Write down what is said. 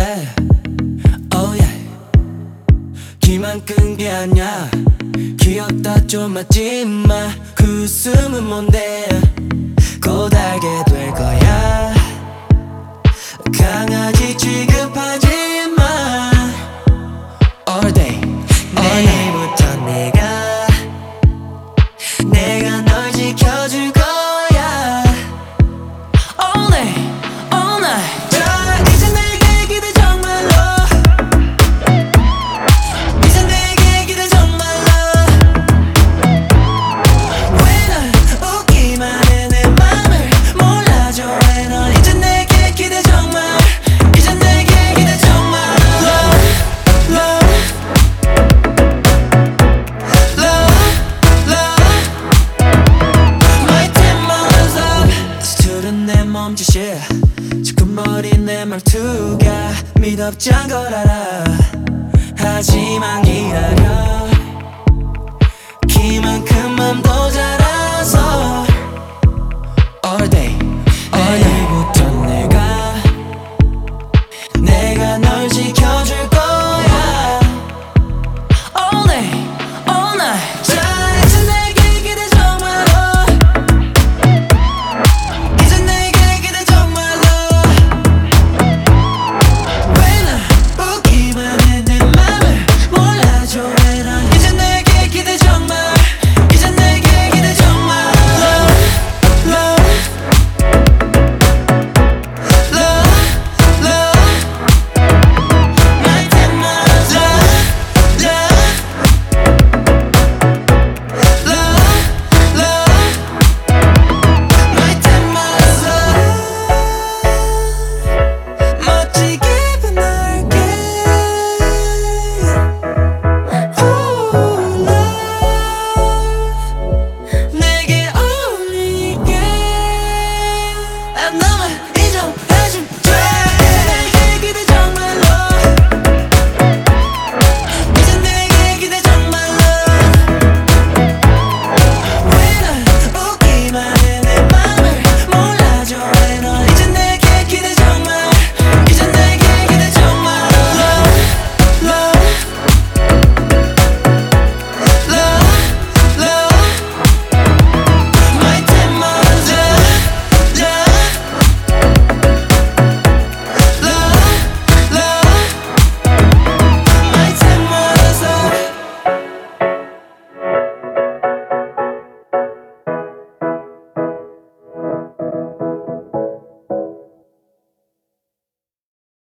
yeah, oh yeah. 기만 끈 게 아니야. 귀엽다 좀 맞지마. 그 웃음은 뭔데 고달게 될 거야. 강아지 취급하지 마. All day, 내일부터 내가 널 지켜줄 거야. All day, all night. 자, 이제 내게 기대 정말로. 이제 내게 기대 정말로. 왜 날 웃기만 해 내 맘을 몰라줘. 왜 넌 이제 내게 기대 정말. 이제 내게 기대 정말. Love, 술은 내 몸짓이 지끈머린 내 말투가 미덥지않은 걸 알아. 하지만 기다려. 키만큼 맘도 자라서 All day, all night부터 내가 널 지켜줄 거야.